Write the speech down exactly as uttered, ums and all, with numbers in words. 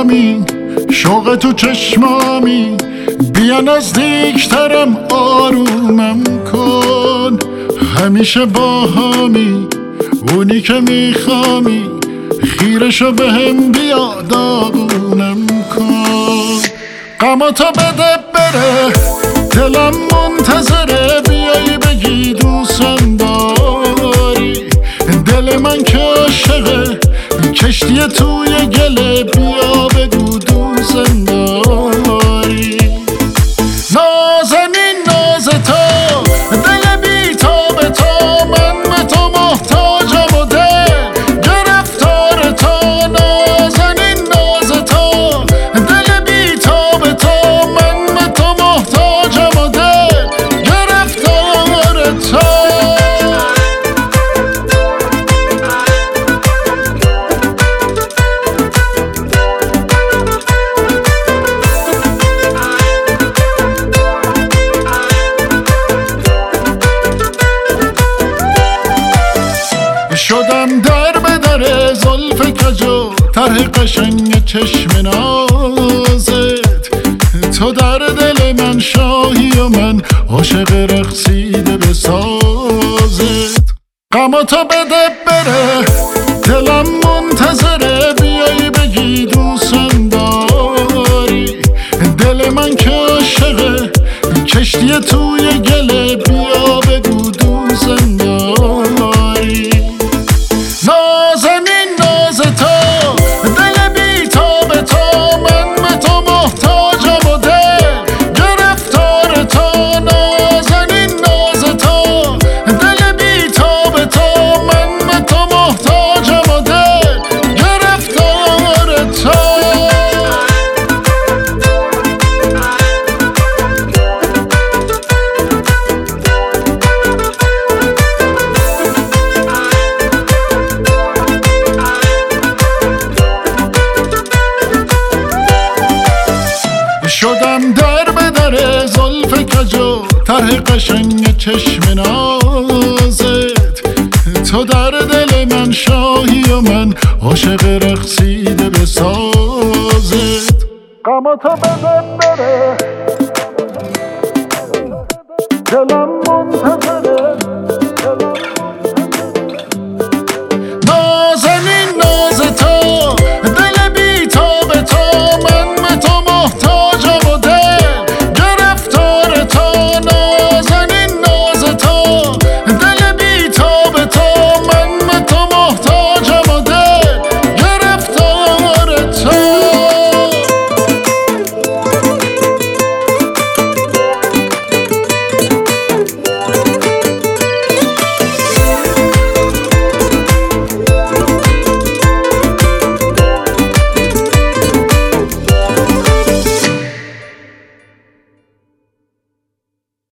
جامی، شوق تو چشمامی، بیا نزدیکترم آرومم کن. همیشه با همی اونی که میخوامی، خیرشو به هم بیا داغونم کن. غماتو بده بره دلم منتظره، بیایی بگی دوستم داری. دل من که عاشقه کشتی توی گله، بیا بگو دوستم داری. نازنین ناز تو دل بی تاب تو، من به تو محتاجم و دل گرفتار تو. نازنین ناز تو دل بی تاب تو، من به تو محتاجم و دل گرفتار تو. شدم در به در زلف کجو، طرح قشنگ چشم نازت. تو در دل من شاهی و من عاشق رقصیده به سازت. غماتو بده بره دلم منتظره، بیایی بگی دوستم داری. دل من که عاشقه کشتی توی گله، بیا بگو دوستم داری. نازنین ناز تو دل بی تاب تو، من به تو محتاجم و دل گرفتار تو. نازنین ناز تو دل بی تاب تو، من به تو محتاجم و دل گرفتار تو. شدم در به در زلف کجو، طرح قشنگ چشم نازت. تو در دل من شاهی و من عاشق رقصیده به سازت. غماتو بده بره دلم